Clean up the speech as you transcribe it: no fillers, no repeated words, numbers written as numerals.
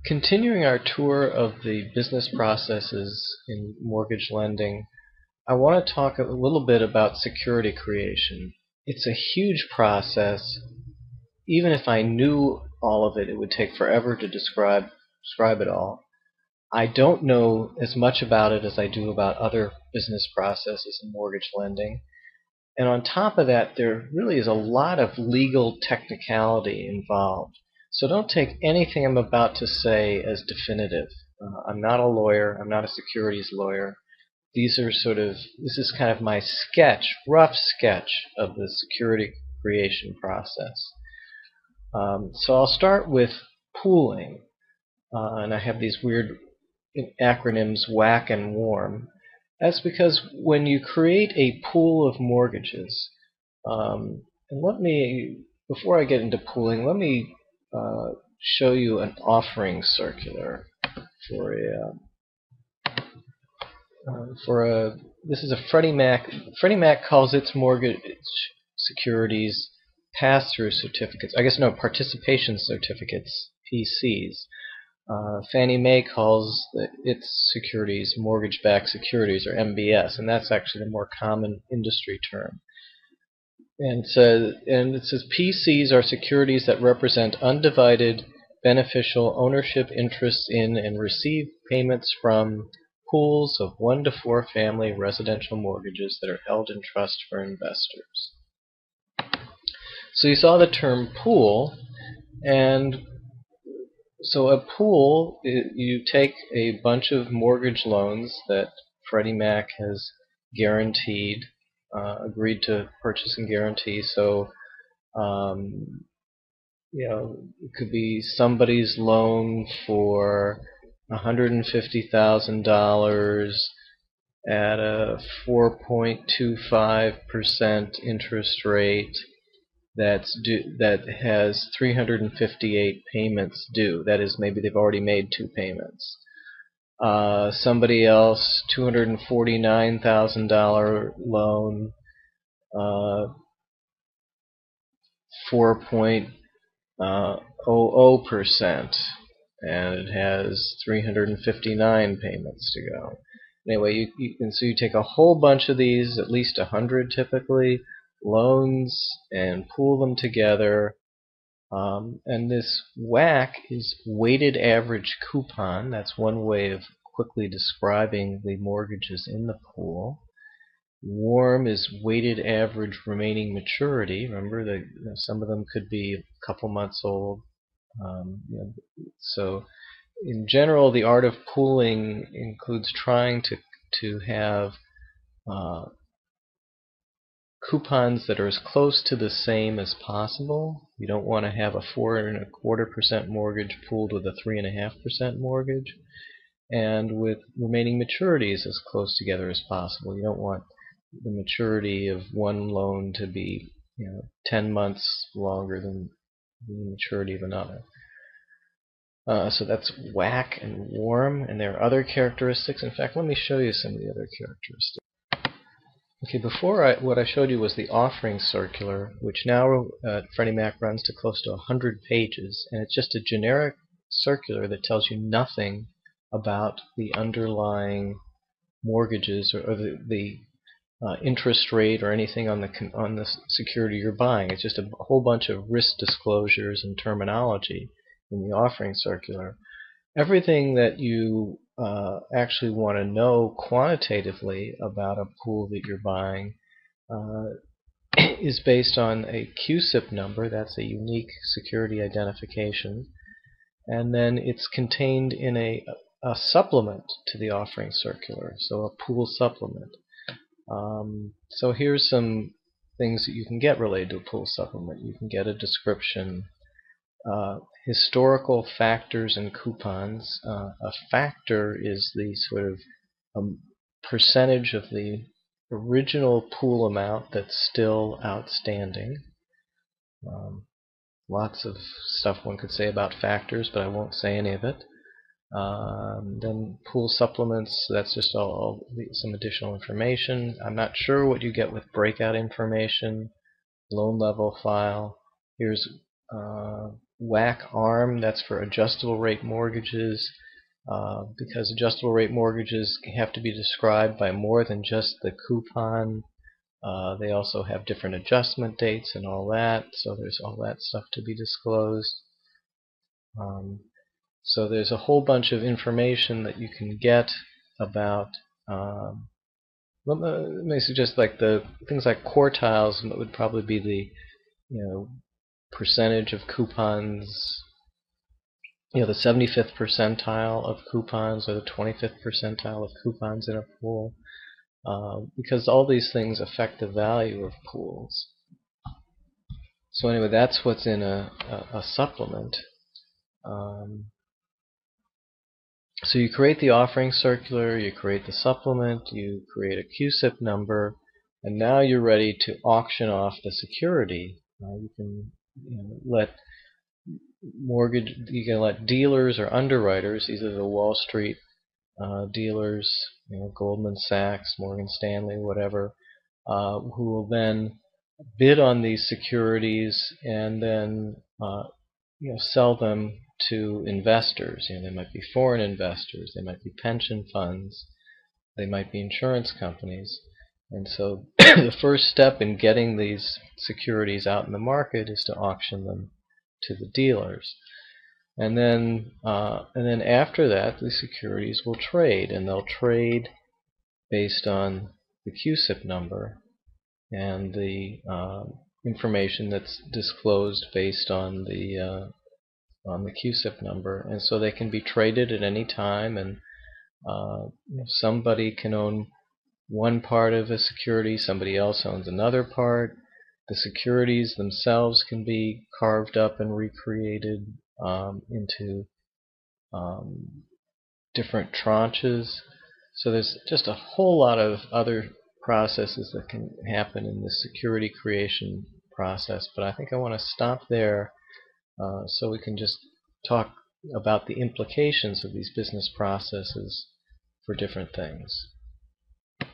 Continuing our tour of the business processes in mortgage lending, I want to talk a little bit about security creation. It's a huge process. Even if I knew all of it, it would take forever to describe it all. I don't know as much about it as I do about other business processes in mortgage lending. And on top of that, there really is a lot of legal technicality involved. So don't take anything I'm about to say as definitive. I'm not a lawyer. I'm not a securities lawyer. This is kind of my rough sketch of the security creation process. So I'll start with pooling. And I have these weird acronyms, WAC and WARM. That's because when you create a pool of mortgages, before I get into pooling, let me show you an offering circular this is a Freddie Mac. Freddie Mac calls its mortgage securities pass-through certificates. Participation certificates, PCs. Fannie Mae calls its securities mortgage-backed securities, or MBS, and that's actually the more common industry term. And it says PCs are securities that represent undivided beneficial ownership interests in and receive payments from pools of 1 to 4 family residential mortgages that are held in trust for investors. So you saw the term pool, and so a pool, you take a bunch of mortgage loans that Freddie Mac has guaranteed, agreed to purchase and guarantee. So, it could be somebody's loan for $150,000 at a 4.25% interest rate that has 358 payments due. That is, maybe they've already made 2 payments. Somebody else, $249,000 loan, 4.00%, and it has 359 payments to go. Anyway, so you take a whole bunch of these, at least 100 typically, loans, and pool them together. And this WAC is weighted average coupon. That's one way of quickly describing the mortgages in the pool. WARM is weighted average remaining maturity. Remember that some of them could be a couple months old. So in general, the art of pooling includes trying to have coupons that are as close to the same as possible. You don't want to have a 4.25% mortgage pooled with a 3.5% mortgage, and with remaining maturities as close together as possible. You don't want the maturity of one loan to be 10 months longer than the maturity of another. So that's WAC and WARM, and there are other characteristics. In fact, let me show you some of the other characteristics. Okay, what I showed you was the offering circular, which now Freddie Mac runs to close to 100 pages, and it's just a generic circular that tells you nothing about the underlying mortgages or the interest rate or anything on the security you're buying. It's just a whole bunch of risk disclosures and terminology in the offering circular. Everything that you actually want to know quantitatively about a pool that you're buying is based on a CUSIP number. That's a unique security identification, and then it's contained in a supplement to the offering circular, so a pool supplement. So here's some things that you can get related to a pool supplement. You can get a description, historical factors and coupons. A factor is the sort of percentage of the original pool amount that's still outstanding. Lots of stuff one could say about factors, but I won't say any of it. Then pool supplements, that's just some additional information. I'm not sure what you get with breakout information. Loan level file. Here's WAC ARM, that's for adjustable rate mortgages, because adjustable rate mortgages have to be described by more than just the coupon. They also have different adjustment dates and all that, so there's all that stuff to be disclosed. So there's a whole bunch of information that you can get about, let me suggest, like the things like quartiles would probably be the percentage of coupons, the 75th percentile of coupons or the 25th percentile of coupons in a pool, because all these things affect the value of pools. So anyway, that's what's in a supplement. So you create the offering circular, you create the supplement, you create a CUSIP number, and now you're ready to auction off the security. You can let dealers or underwriters, either the Wall Street dealers, Goldman Sachs, Morgan Stanley, whatever, who will then bid on these securities and then sell them to investors. They might be foreign investors, they might be pension funds, they might be insurance companies. And so the first step in getting these securities out in the market is to auction them to the dealers. And then after that, the securities will trade, and they'll trade based on the CUSIP number and the information that's disclosed based on the CUSIP number. And so they can be traded at any time, and somebody can own one part of a security, somebody else owns another part. The securities themselves can be carved up and recreated into different tranches. So there's just a whole lot of other processes that can happen in the security creation process, but I think I want to stop there so we can just talk about the implications of these business processes for different things.